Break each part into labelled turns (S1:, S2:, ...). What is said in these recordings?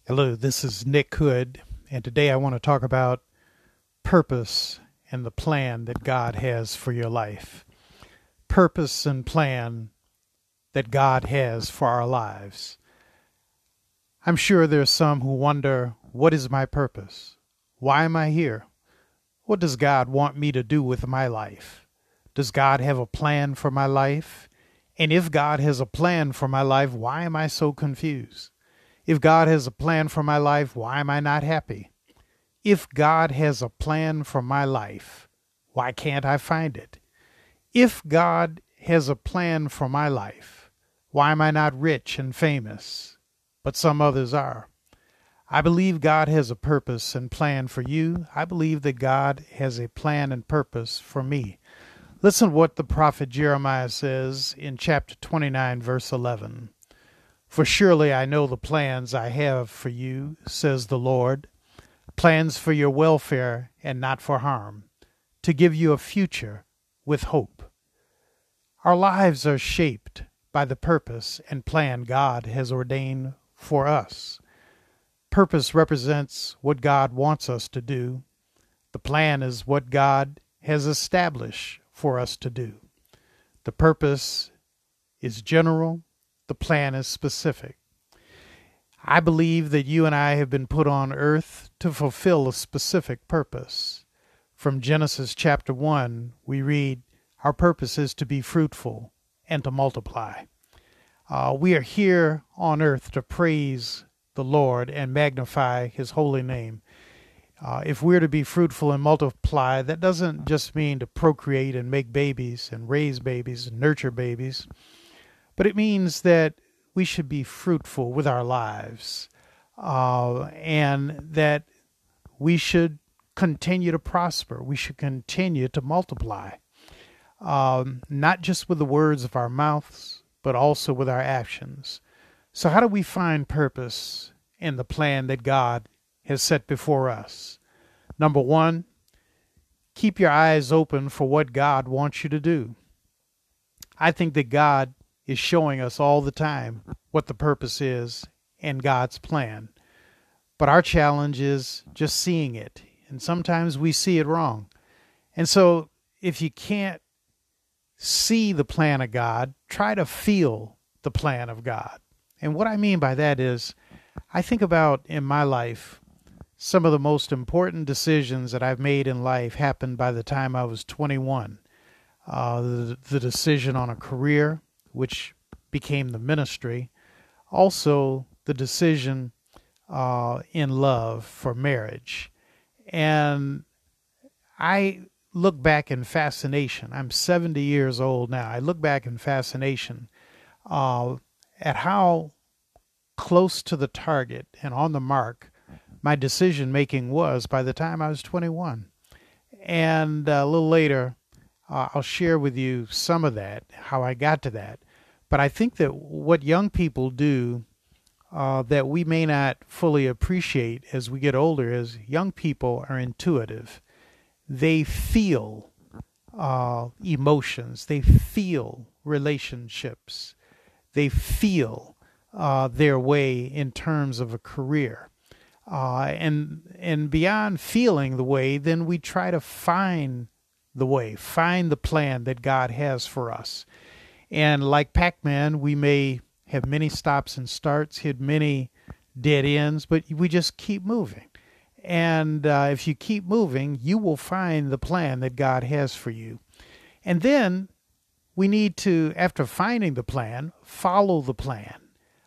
S1: Hello, this is Nick Hood, and today I want to talk about purpose and the plan that God has for your life. Purpose and plan that God has for our lives. I'm sure there's some who wonder, what is my purpose? Why am I here? What does God want me to do with my life? Does God have a plan for my life? And if God has a plan for my life, why am I so confused? If God has a plan for my life, why am I not happy? If God has a plan for my life, why can't I find it? If God has a plan for my life, why am I not rich and famous, but some others are? I believe God has a purpose and plan for you. I believe that God has a plan and purpose for me. Listen to what the prophet Jeremiah says in chapter 29, verse 11. For surely I know the plans I have for you, says the Lord, plans for your welfare and not for harm, to give you a future with hope. Our lives are shaped by the purpose and plan God has ordained for us. Purpose represents what God wants us to do. The plan is what God has established for us to do. The purpose is general. The plan is specific. I believe that you and I have been put on earth to fulfill a specific purpose. From Genesis chapter 1, we read, our purpose is to be fruitful and to multiply. We are here on earth to praise the Lord and magnify his holy name. If we're to be fruitful and multiply, that doesn't just mean to procreate and make babies and raise babies and nurture babies. But it means that we should be fruitful with our lives and that we should continue to prosper. We should continue to multiply, not just with the words of our mouths, but also with our actions. So how do we find purpose in the plan that God has set before us? Number one, keep your eyes open for what God wants you to do. I think that God is showing us all the time what the purpose is and God's plan. But our challenge is just seeing it. And sometimes we see it wrong. And so if you can't see the plan of God, try to feel the plan of God. And what I mean by that is, I think about in my life, some of the most important decisions that I've made in life happened by the time I was 21. The decision on a career, which became the ministry. Also, the decision in love for marriage. And I look back in fascination. I'm 70 years old now. I look back in fascination at how close to the target and on the mark my decision making was by the time I was 21. And a little later, I'll share with you some of that, how I got to that. But I think that what young people do that we may not fully appreciate as we get older is young people are intuitive. They feel emotions. They feel relationships. They feel their way in terms of a career. And beyond feeling the way, then we try to find the way, find the plan that God has for us. And like Pac-Man, we may have many stops and starts, hit many dead ends, but we just keep moving. And if you keep moving, you will find the plan that God has for you. And then we need to, after finding the plan, follow the plan,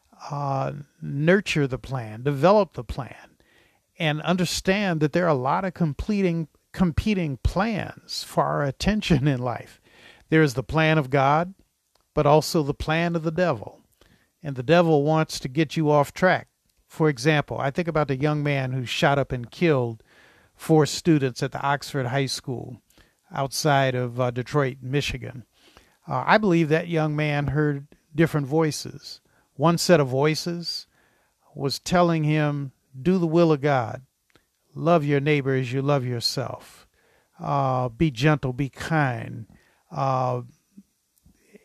S1: nurture the plan, develop the plan, and understand that there are a lot of competing plans for our attention in life. There is the plan of God, but also the plan of the devil. And the devil wants to get you off track. For example, I think about the young man who shot up and killed 4 students at the Oxford High School outside of Detroit, Michigan. I believe that young man heard different voices. One set of voices was telling him, do the will of God. Love your neighbor as you love yourself. Be gentle, be kind.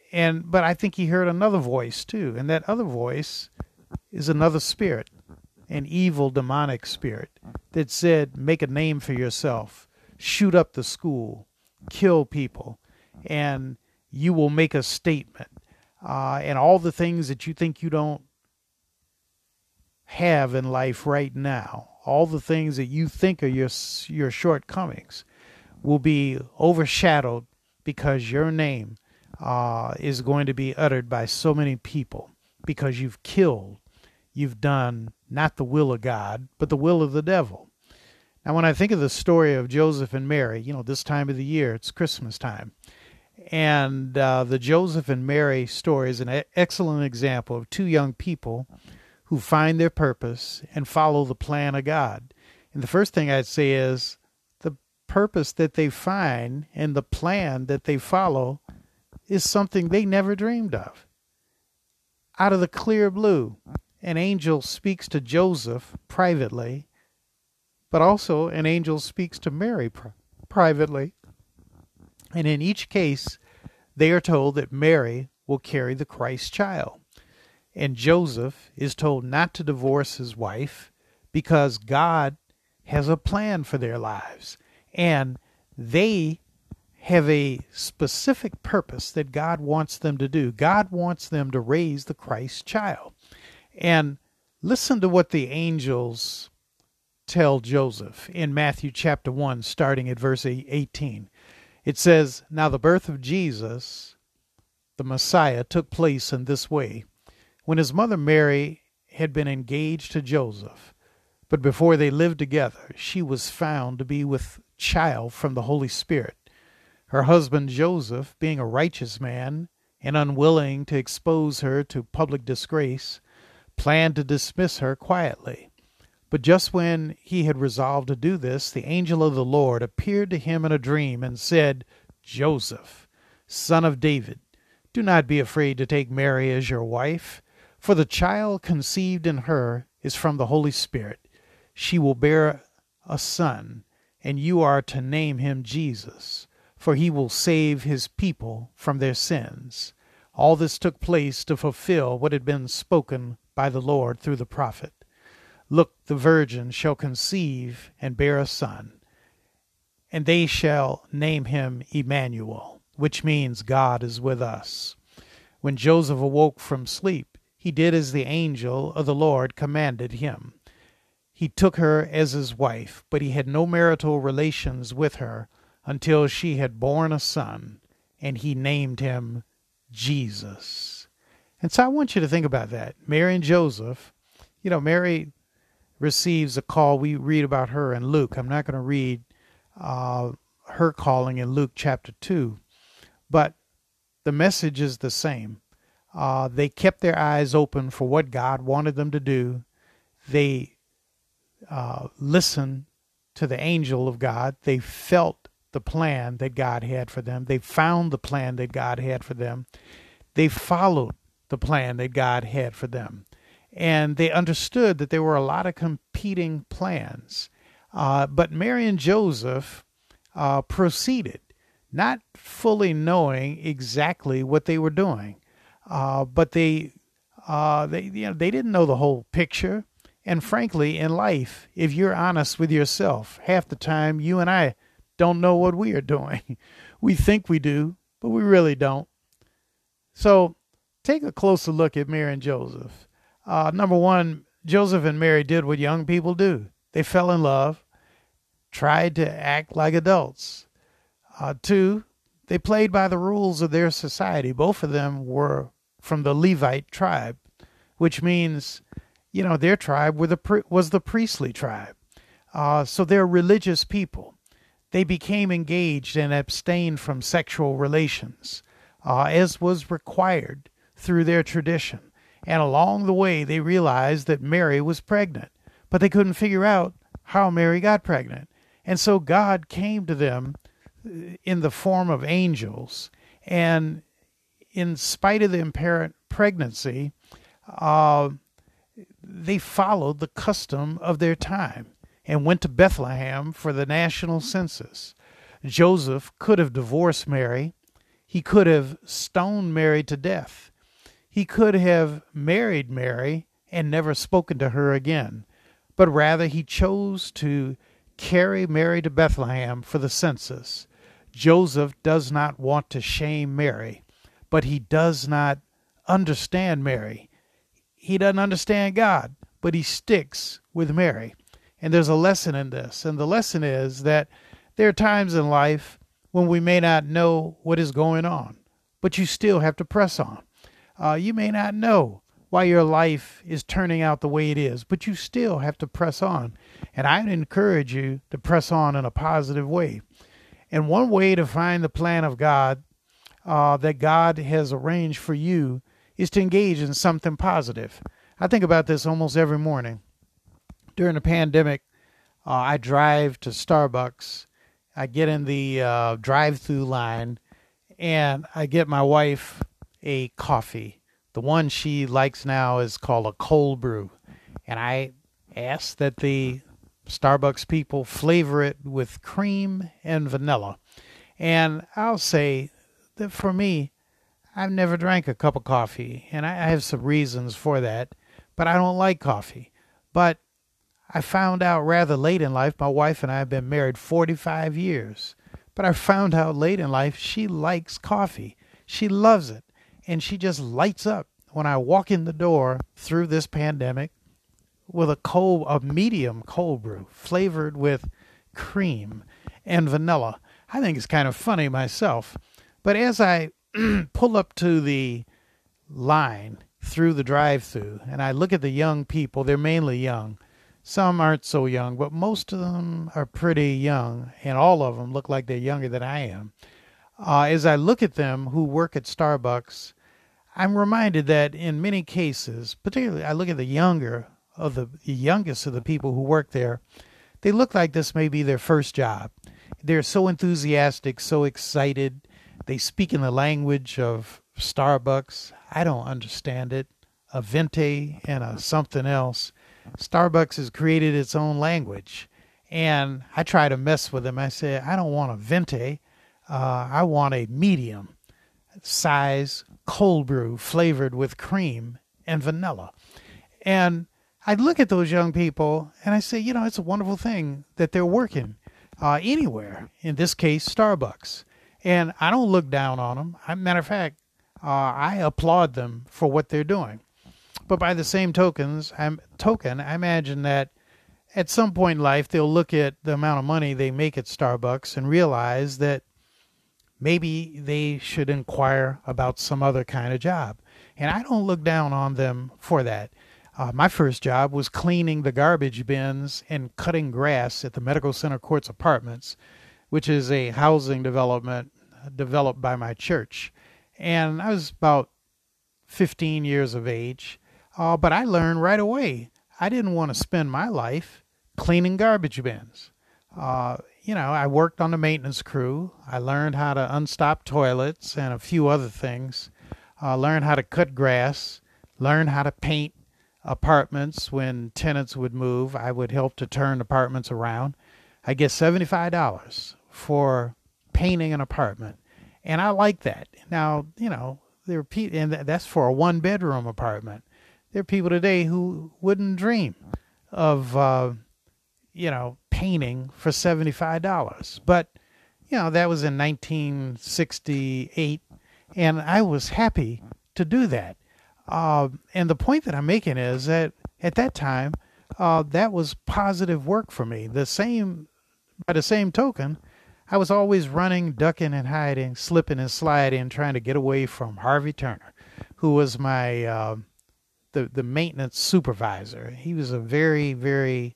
S1: But I think he heard another voice too, and that other voice is another spirit. an evil demonic spirit that said, make a name for yourself, shoot up the school, kill people, and you will make a statement. And all the things that you think you don't have in life right now, all the things that you think are your shortcomings, will be overshadowed because your name is going to be uttered by so many people, because you've killed, you've done not the will of God, but the will of the devil. Now, when I think of the story of Joseph and Mary, this time of the year, it's Christmas time. And the Joseph and Mary story is an excellent example of two young people who find their purpose and follow the plan of God. And the first thing I'd say is the purpose that they find and the plan that they follow is something they never dreamed of. Out of the clear blue, an angel speaks to Joseph privately, but also an angel speaks to Mary privately. And in each case, they are told that Mary will carry the Christ child. And Joseph is told not to divorce his wife because God has a plan for their lives. And they have a specific purpose that God wants them to do. God wants them to raise the Christ child. And listen to what the angels tell Joseph in Matthew chapter 1, starting at verse 18. It says, "Now the birth of Jesus, the Messiah, took place in this way. When his mother Mary had been engaged to Joseph, but before they lived together, she was found to be with child from the Holy Spirit. Her husband Joseph, being a righteous man and unwilling to expose her to public disgrace, planned to dismiss her quietly. But just when he had resolved to do this, the angel of the Lord appeared to him in a dream and said, 'Joseph, son of David, do not be afraid to take Mary as your wife, for the child conceived in her is from the Holy Spirit. She will bear a son, and you are to name him Jesus, for he will save his people from their sins.' All this took place to fulfill what had been spoken by the Lord through the prophet. 'Look, the virgin shall conceive and bear a son, and they shall name him Emmanuel,' which means God is with us. When Joseph awoke from sleep, he did as the angel of the Lord commanded him. He took her as his wife, but he had no marital relations with her until she had borne a son, and he named him Jesus." And so I want you to think about that. Mary and Joseph, Mary receives a call. We read about her in Luke. I'm not going to read her calling in Luke chapter 2, but the message is the same. They kept their eyes open for what God wanted them to do. They listened to the angel of God. They felt the plan that God had for them. They found the plan that God had for them. They followed the plan that God had for them. And they understood that there were a lot of competing plans. But Mary and Joseph proceeded, not fully knowing exactly what they were doing. But they didn't know the whole picture. And frankly, in life, if you're honest with yourself, half the time you and I don't know what we are doing. We think we do, but we really don't. So take a closer look at Mary and Joseph. Number one, Joseph and Mary did what young people do. They fell in love, tried to act like adults. Two, they played by the rules of their society. Both of them were from the Levite tribe, which means, their tribe was the priestly tribe. So they're religious people. They became engaged and abstained from sexual relations, as was required through their tradition. And along the way, they realized that Mary was pregnant, but they couldn't figure out how Mary got pregnant. And so God came to them in the form of angels. And in spite of the apparent pregnancy, they followed the custom of their time and went to Bethlehem for the national census. Joseph could have divorced Mary. He could have stoned Mary to death. He could have married Mary and never spoken to her again. but rather he chose to carry Mary to Bethlehem for the census. Joseph does not want to shame Mary, but he does not understand Mary. He doesn't understand God, but he sticks with Mary. And there's a lesson in this. And the lesson is that there are times in life when we may not know what is going on, but you still have to press on. You may not know why your life is turning out the way it is, but you still have to press on. And I'd encourage you to press on in a positive way. And one way to find the plan of God that God has arranged for you is to engage in something positive. I think about this almost every morning. During the pandemic, I drive to Starbucks. I get in the drive-through line, and I get my wife a coffee. The one she likes now is called a cold brew. And I ask that the Starbucks people flavor it with cream and vanilla. And I'll say that for me, I've never drank a cup of coffee, and I have some reasons for that, but I don't like coffee. But I found out rather late in life, my wife and I have been married 45 years, but I found out late in life she likes coffee. She loves it, and she just lights up when I walk in the door through this pandemic with a medium cold brew flavored with cream and vanilla. I think it's kind of funny myself. But as I pull up to the line through the drive-thru and I look at the young people, they're mainly young. Some aren't so young, but most of them are pretty young, and all of them look like they're younger than I am. As I look at them who work at Starbucks, I'm reminded that in many cases, particularly I look at the youngest of the people who work there, they look like this may be their first job. They're so enthusiastic, so excited. They speak in the language of Starbucks. I don't understand it. A venti and a something else. Starbucks has created its own language. And I try to mess with them. I say, I don't want a venti. I want a medium size cold brew flavored with cream and vanilla. And I look at those young people and I say, it's a wonderful thing that they're working anywhere, in this case, Starbucks. And I don't look down on them. Matter of fact, I applaud them for what they're doing. But by the same token, I imagine that at some point in life, they'll look at the amount of money they make at Starbucks and realize that maybe they should inquire about some other kind of job. And I don't look down on them for that. My first job was cleaning the garbage bins and cutting grass at the Medical Center Courts Apartments, which is a housing development developed by my church. And I was about 15 years of age, but I learned right away. I didn't want to spend my life cleaning garbage bins. I worked on the maintenance crew. I learned how to unstop toilets and a few other things. Learned how to cut grass, learned how to paint apartments. When tenants would move, I would help to turn apartments around. I get $75 for painting an apartment, and I like that. Now, there are people, and that's for a one-bedroom apartment. There are people today who wouldn't dream of, painting for $75. But, that was in 1968, and I was happy to do that. And the point that I'm making is that at that time, that was positive work for me. By the same token, I was always running, ducking and hiding, slipping and sliding, trying to get away from Harvey Turner, who was my the maintenance supervisor. He was a very, very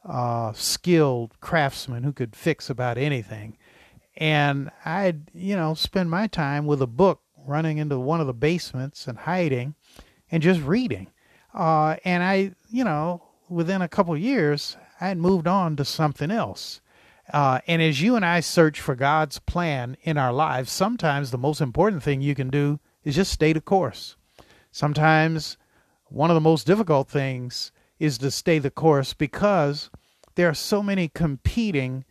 S1: skilled craftsman who could fix about anything. And I'd, spend my time with a book running into one of the basements and hiding and just reading. And I, within a couple of years, I had moved on to something else. And as you and I search for God's plan in our lives, sometimes the most important thing you can do is just stay the course. Sometimes one of the most difficult things is to stay the course because there are so many competing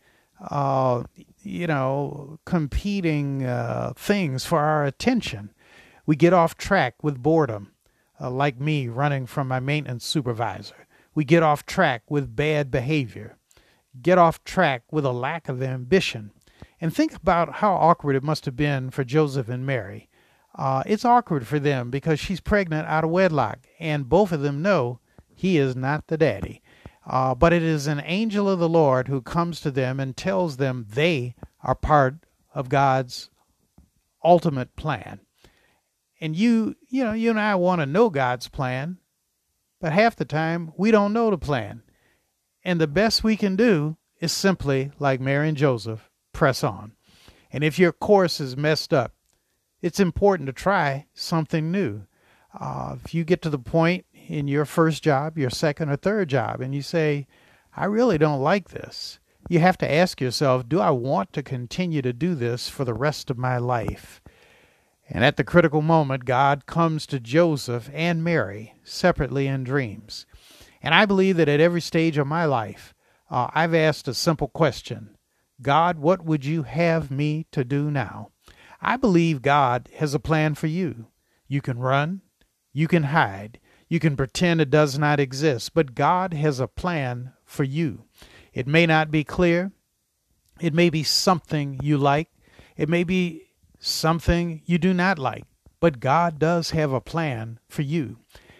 S1: things for our attention. We get off track with boredom, like me running from my maintenance supervisor. We get off track with bad behavior, get off track with a lack of ambition. And think about how awkward it must have been for Joseph and Mary. It's awkward for them because she's pregnant out of wedlock, and both of them know he is not the daddy. But it is an angel of the Lord who comes to them and tells them they are part of God's ultimate plan. And you and I want to know God's plan, but half the time we don't know the plan. And the best we can do is simply, like Mary and Joseph, press on. And if your course is messed up, it's important to try something new. If you get to the point in your first job, your second or third job, and you say, I really don't like this, you have to ask yourself, do I want to continue to do this for the rest of my life? And at the critical moment, God comes to Joseph and Mary separately in dreams. And I believe that at every stage of my life, I've asked a simple question. God, what would you have me to do now? I believe God has a plan for you. You can run, you can hide, you can pretend it does not exist, but God has a plan for you. It may not be clear. It may be something you like. It may be something you do not like, but God does have a plan for you.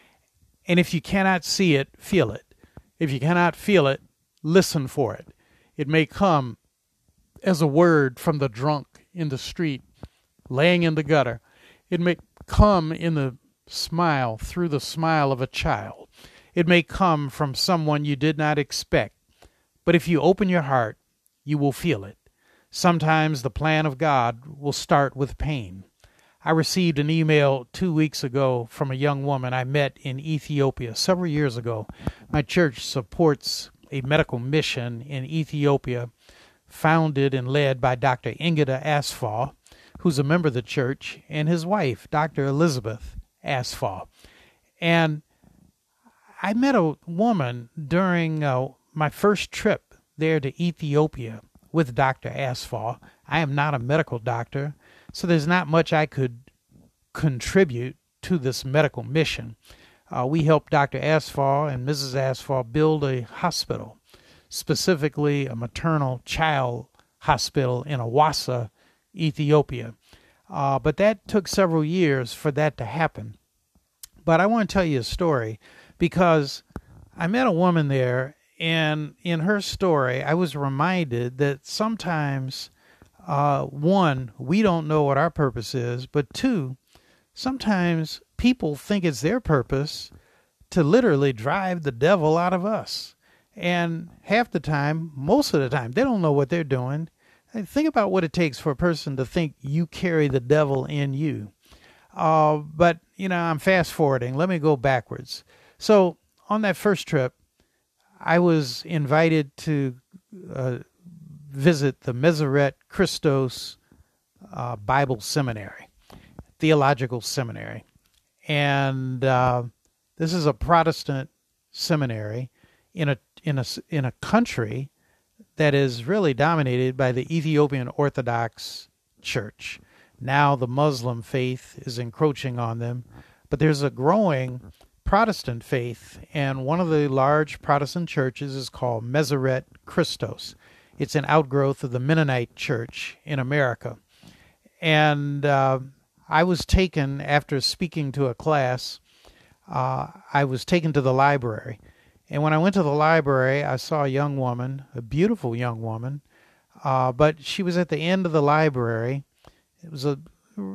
S1: And if you cannot see it, feel it. If you cannot feel it, listen for it. It may come as a word from the drunk in the street, laying in the gutter. It may come in the smile, through the smile of a child. It may come from someone you did not expect. But if you open your heart, you will feel it. Sometimes the plan of God will start with pain. I received an email 2 weeks ago from a young woman I met in Ethiopia several years ago. My church supports a medical mission in Ethiopia, founded and led by Dr. Ingida Asfaw, who's a member of the church, and his wife, Dr. Elizabeth Asfaw. And I met a woman during my first trip there to Ethiopia with Dr. Asfaw. I am not a medical doctor, so there's not much I could contribute to this medical mission. We helped Dr. Asfaw and Mrs. Asfaw build a hospital, specifically a maternal child hospital in Awassa, Ethiopia. But that took several years for that to happen. But I want to tell you a story because I met a woman there, and in her story, I was reminded that sometimes, one, we don't know what our purpose is, but two, sometimes people think it's their purpose to literally drive the devil out of us. And half the time, most of the time, they don't know what they're doing. Think about what it takes for a person to think you carry the devil in you. But, I'm fast forwarding. Let me go backwards. So on that first trip, I was invited to visit the Meseret Christos Bible Seminary, theological seminary. And this is a Protestant seminary in a country that is really dominated by the Ethiopian Orthodox Church. Now the Muslim faith is encroaching on them, but there's a growing Protestant faith, and one of the large Protestant churches is called Meseret Christos. It's an outgrowth of the Mennonite Church in America. And I was taken, after speaking to a class, I was taken to the library. And when I went to the library, I saw a young woman, a beautiful young woman, but she was at the end of the library. It was a,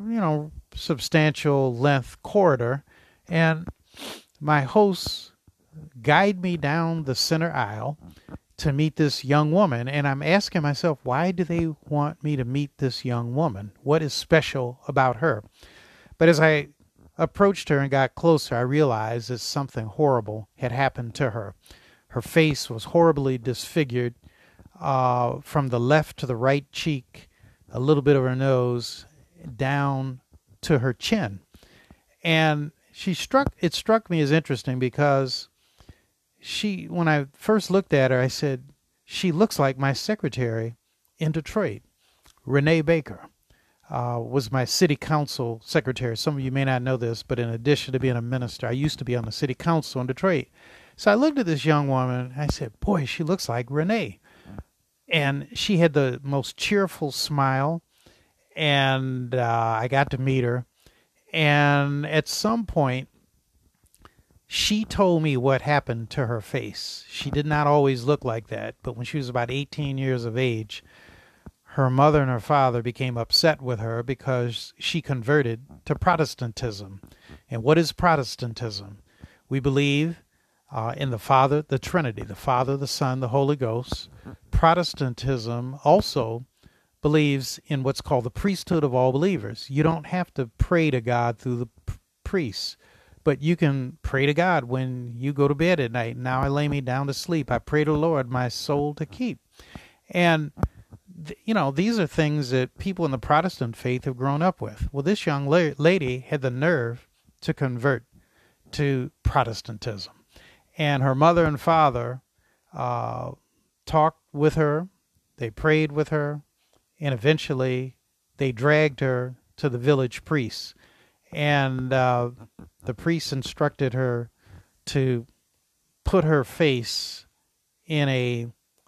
S1: substantial length corridor, and my host guided me down the center aisle to meet this young woman. And I'm asking myself, why do they want me to meet this young woman? What is special about her? But as I approached her and got closer, I realized that something horrible had happened to her. Her face was horribly disfigured from the left to the right cheek, a little bit of her nose, down to her chin. And it struck me as interesting because when I first looked at her, I said, she looks like my secretary in Detroit. Renee Baker was my city council secretary. Some of you may not know this, but in addition to being a minister, I used to be on the city council in Detroit. So I looked at this young woman. And I said, boy, she looks like Renee. And she had the most cheerful smile. And I got to meet her. And at some point, she told me what happened to her face. She did not always look like that. But when she was about 18 years of age, her mother and her father became upset with her because she converted to Protestantism. And what is Protestantism? We believe in the Father, the Trinity, the Father, the Son, the Holy Ghost. Protestantism also believes in what's called the priesthood of all believers. You don't have to pray to God through the priests, but you can pray to God when you go to bed at night. Now I lay me down to sleep. I pray to the Lord my soul to keep. And, these are things that people in the Protestant faith have grown up with. Well, this young lady had the nerve to convert to Protestantism. And her mother and father talked with her. They prayed with her. And eventually, they dragged her to the village priest. And the priest instructed her to put her face in a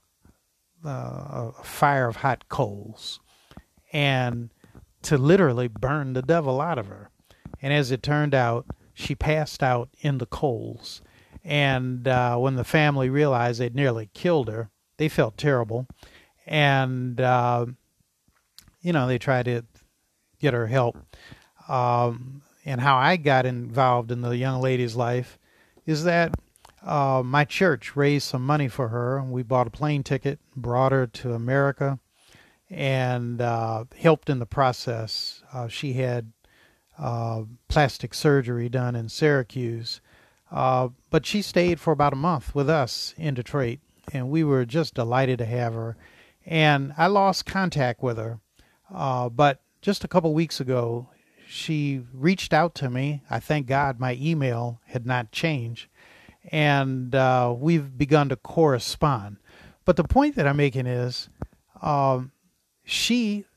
S1: fire of hot coals and to literally burn the devil out of her. And as it turned out, she passed out in the coals. And when the family realized they'd nearly killed her, they felt terrible. And they tried to get her help. And how I got involved in the young lady's life is that my church raised some money for her, and we bought a plane ticket, brought her to America, and helped in the process. She had plastic surgery done in Syracuse, but she stayed for about a month with us in Detroit, and we were just delighted to have her. And I lost contact with her. But just a couple weeks ago, she reached out to me. I thank God my email had not changed. And we've begun to correspond. But the point that I'm making is she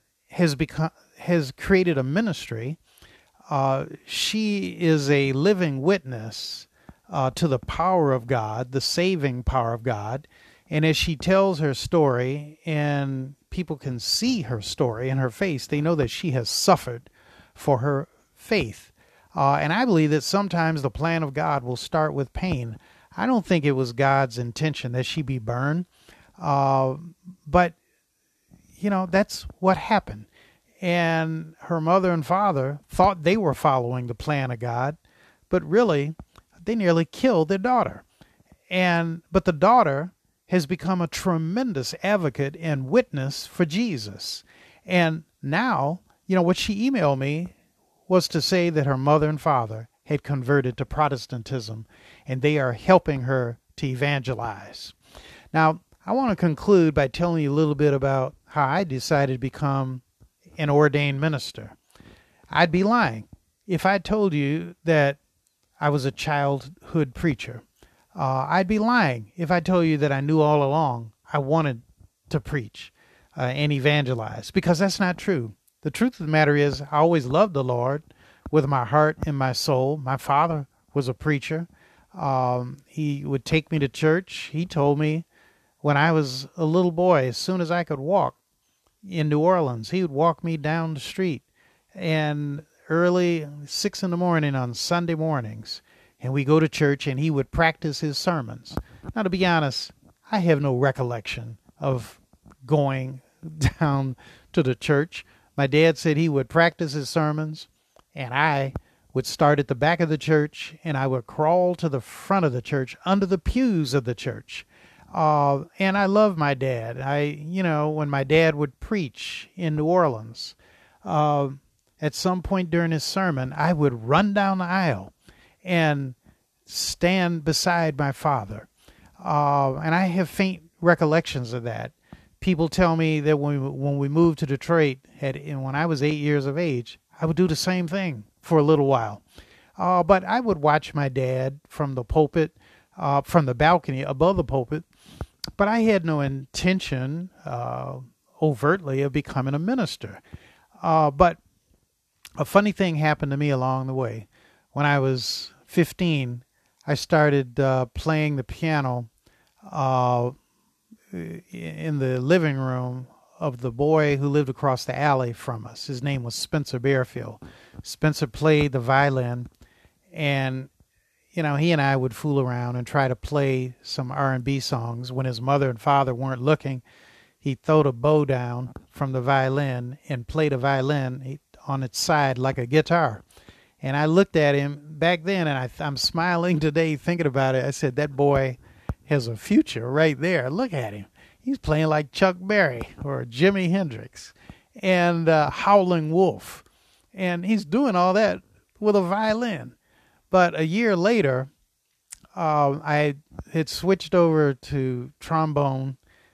S1: has created a ministry. She is a living witness to the power of God, the saving power of God. And as she tells her story and people can see her story in her face, they know that she has suffered for her faith. And I believe that sometimes the plan of God will start with pain. I don't think it was God's intention that she be burned. But, that's what happened. And her mother and father thought they were following the plan of God, but really, they nearly killed their daughter. But the daughter has become a tremendous advocate and witness for Jesus. And now, what she emailed me was to say that her mother and father had converted to Protestantism, and they are helping her to evangelize. Now, I want to conclude by telling you a little bit about how I decided to become an ordained minister. I'd be lying if I told you that I was a childhood preacher. I'd be lying if I told you that I knew all along I wanted to preach and evangelize, because that's not true. The truth of the matter is I always loved the Lord with my heart and my soul. My father was a preacher. He would take me to church. He told me when I was a little boy, as soon as I could walk in New Orleans, he would walk me down the street. And early, 6 in the morning on Sunday mornings, and we go to church, and he would practice his sermons. Now, to be honest, I have no recollection of going down to the church. My dad said he would practice his sermons, and I would start at the back of the church, and I would crawl to the front of the church, under the pews of the church. And I love my dad. When my dad would preach in New Orleans, at some point during his sermon, I would run down the aisle and stand beside my father. And I have faint recollections of that. People tell me that when we moved to Detroit, when I was 8 years of age, I would do the same thing for a little while. But I would watch my dad from the pulpit, from the balcony above the pulpit. But I had no intention overtly of becoming a minister. But a funny thing happened to me along the way. When I was 15, I started playing the piano uh, in the living room of the boy who lived across the alley from us. His name was Spencer Bearfield. Spencer played the violin, and he and I would fool around and try to play some R&B songs. When his mother and father weren't looking, he'd throw the bow down from the violin and play the violin on its side like a guitar. And I looked at him back then, and I'm smiling today thinking about it. I said, that boy has a future right there. Look at him. He's playing like Chuck Berry or Jimi Hendrix and Howlin' Wolf. And he's doing all that with a violin. But a year later, I had switched over to trombone,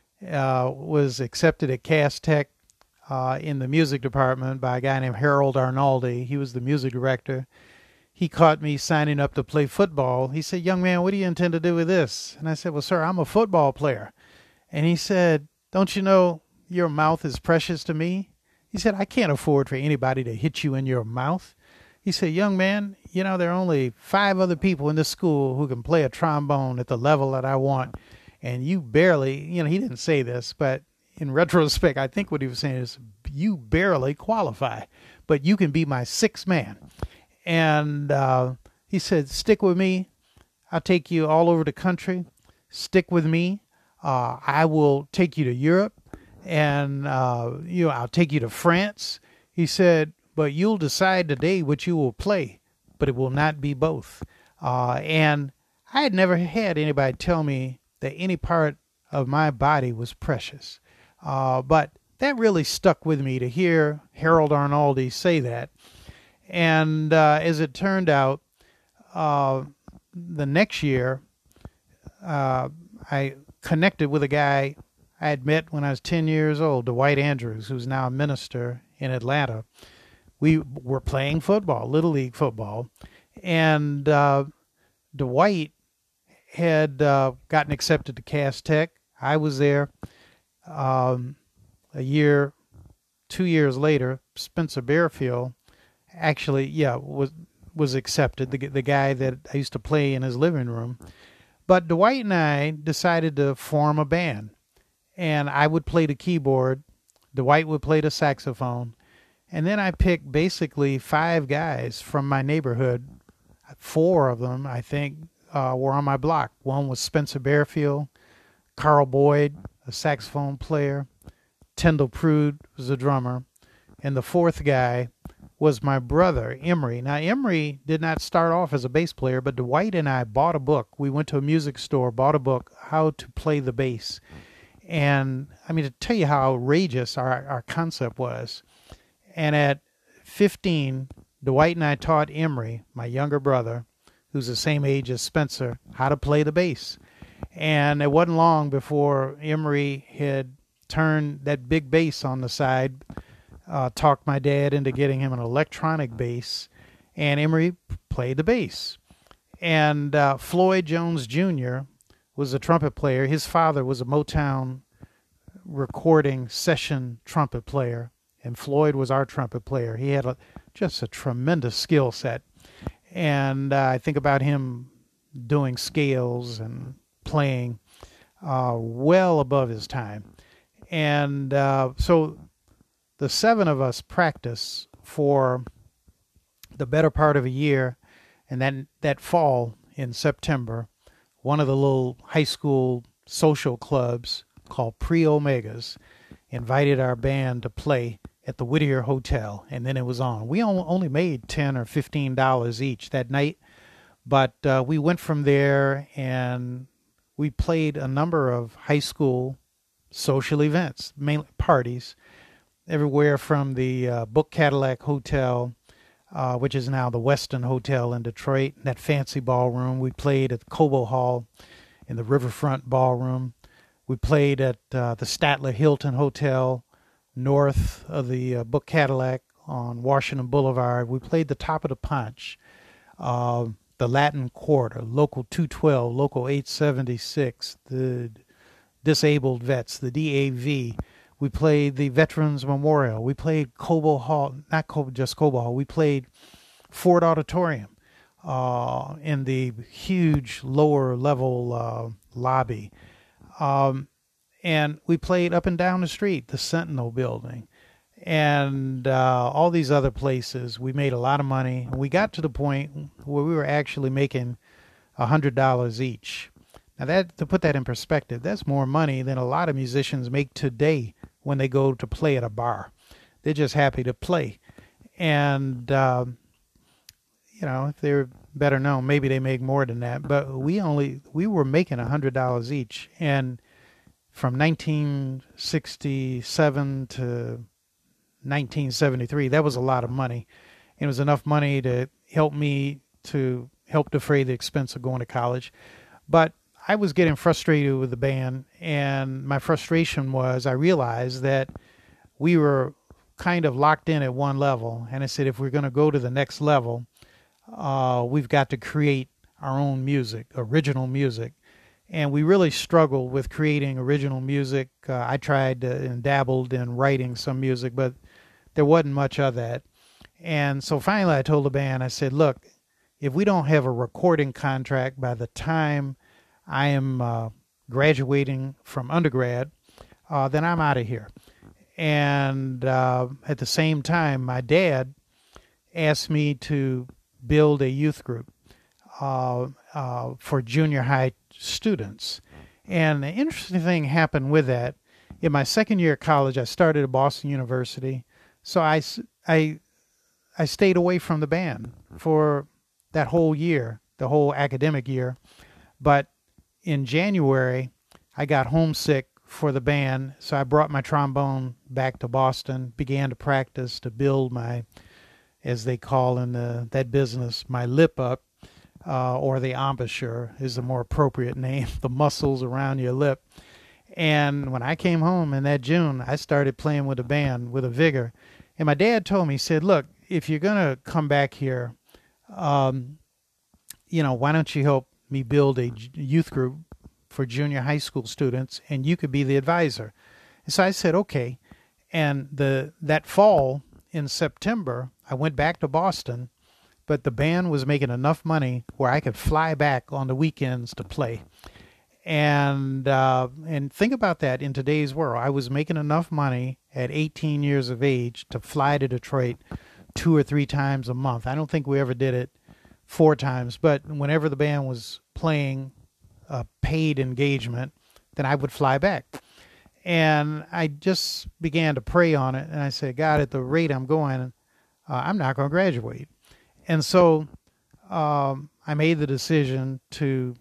S1: was accepted at Cass Tech in the music department by a guy named Harold Arnaldi. He was the music director. He caught me signing up to play football. He said, young man, what do you intend to do with this? And I said, well, sir, I'm a football player. And he said, don't you know your mouth is precious to me? He said, I can't afford for anybody to hit you in your mouth. He said, young man, there are only 5 other people in this school who can play a trombone at the level that I want. And you barely, he didn't say this, but in retrospect, I think what he was saying is, you barely qualify, but you can be my 6th man. And he said, stick with me. I'll take you all over the country. Stick with me. I will take you to Europe, and I'll take you to France. He said, but you'll decide today what you will play, but it will not be both. And I had never had anybody tell me that any part of my body was precious. But that really stuck with me to hear Harold Arnaldi say that. And as it turned out, the next year, I connected with a guy I had met when I was 10 years old, Dwight Andrews, who's now a minister in Atlanta. We were playing football, Little League football, and Dwight had gotten accepted to Cass Tech. I was there. 2 years later, Spencer Bearfield actually, was accepted, the guy that I used to play in his living room. But Dwight and I decided to form a band, and I would play the keyboard, Dwight would play the saxophone, and then I picked basically 5 guys from my neighborhood. 4 of them, I think, were on my block. One was Spencer Bearfield, Carl Boyd, a saxophone player, Tyndall Prude was a drummer, and the 4th guy was my brother, Emery. Now, Emery did not start off as a bass player, but Dwight and I bought a book. We went to a music store, bought a book, How to Play the Bass. And, to tell you how outrageous our concept was. And at 15, Dwight and I taught Emery, my younger brother, who's the same age as Spencer, how to play the bass. And it wasn't long before Emery had turned that big bass on the side, talked my dad into getting him an electronic bass, and Emery played the bass. And Floyd Jones Jr. was a trumpet player. His father was a Motown recording session trumpet player, and Floyd was our trumpet player. He had just a tremendous skill set. And I think about him doing scales and playing well above his time. And so the 7 of us practiced for the better part of a year, and then that fall in September, one of the little high school social clubs called Pre-Omegas invited our band to play at the Whittier Hotel, and then it was on. We only made $10 or $15 each that night, but we went from there, and we played a number of high school social events, mainly parties, everywhere from the Book Cadillac Hotel, which is now the Westin Hotel in Detroit, that fancy ballroom. We played at the Cobo Hall in the Riverfront Ballroom. We played at the Statler Hilton Hotel north of the Book Cadillac on Washington Boulevard. We played the Top of the Punch, the Latin Quarter, Local 212, Local 876, the Disabled Vets, the DAV. We played the Veterans Memorial. We played Cobo Hall, not just Cobo Hall. We played Ford Auditorium. in the huge lower level lobby. And we played up and down the street, the Sentinel building, and all these other places. We made a lot of money. We got to the point where we were actually making $100 each. Now, that, to put that in perspective, that's more money than a lot of musicians make today when they go to play at a bar. They're just happy to play. And, if they're better known, maybe they make more than that. But we were making $100 each. And from 1967 to 1973, that was a lot of money. It was enough money to help me to help defray the expense of going to college. But I was getting frustrated with the band, and my frustration was I realized that we were kind of locked in at one level. And I said, if we're going to go to the next level, we've got to create our own music, original music. And we really struggled with creating original music. I tried and dabbled in writing some music, but there wasn't much of that. And so finally I told the band, I said, look, if we don't have a recording contract by the time I am graduating from undergrad, then I'm out of here. And at the same time, my dad asked me to build a youth group for junior high students. And the interesting thing happened with that. In my second year of college, I started at Boston University. So I stayed away from the band for that whole year, the whole academic year. But in January, I got homesick for the band, so I brought my trombone back to Boston, began to practice to build my, as they call in that business, my lip up, or the embouchure is the more appropriate name, the muscles around your lip. And when I came home in that June, I started playing with the band with a vigor. And my dad told me, he said, look, if you're going to come back here, why don't you help me build a youth group for junior high school students, and you could be the advisor. And so I said, okay. And that fall in September, I went back to Boston, but the band was making enough money where I could fly back on the weekends to play. And think about that in today's world. I was making enough money at 18 years of age to fly to Detroit 2 or 3 times a month. I don't think we ever did it 4 times, but whenever the band was playing a paid engagement, then I would fly back. And I just began to pray on it, and I said, God, at the rate I'm going, I'm not going to graduate. And so I made the decision to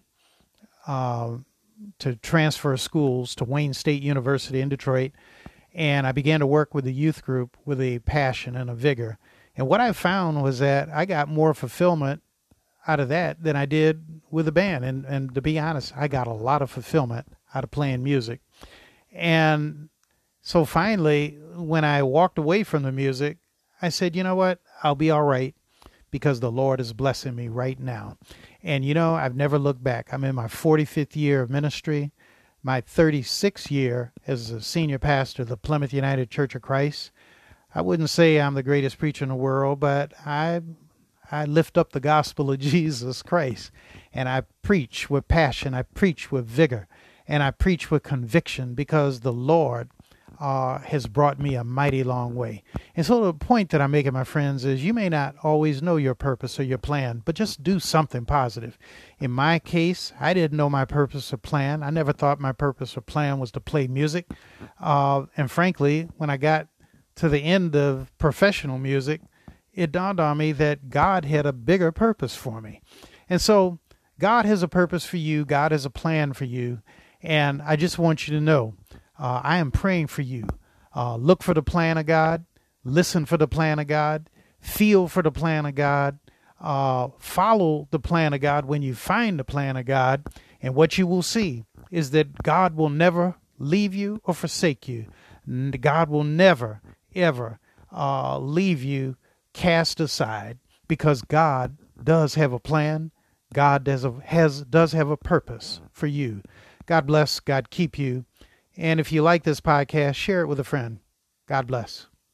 S1: transfer schools to Wayne State University in Detroit, and I began to work with the youth group with a passion and a vigor. And what I found was that I got more fulfillment out of that than I did with the band. And to be honest, I got a lot of fulfillment out of playing music. And so finally, when I walked away from the music, I said, you know what? I'll be all right because the Lord is blessing me right now. And, I've never looked back. I'm in my 45th year of ministry, my 36th year as a senior pastor of the Plymouth United Church of Christ. I wouldn't say I'm the greatest preacher in the world, but I lift up the gospel of Jesus Christ, and I preach with passion, I preach with vigor, and I preach with conviction because the Lord has brought me a mighty long way. And so the point that I'm making, my friends, is you may not always know your purpose or your plan, but just do something positive. In my case, I didn't know my purpose or plan. I never thought my purpose or plan was to play music. And frankly, when I got to the end of professional music, it dawned on me that God had a bigger purpose for me. And so God has a purpose for you. God has a plan for you. And I just want you to know, I am praying for you. Look for the plan of God. Listen for the plan of God. Feel for the plan of God. Follow the plan of God when you find the plan of God. And what you will see is that God will never leave you or forsake you. God will never, ever leave you cast aside, because God does have a plan. God does have a purpose for you. God bless. God keep you. And if you like this podcast, share it with a friend. God bless.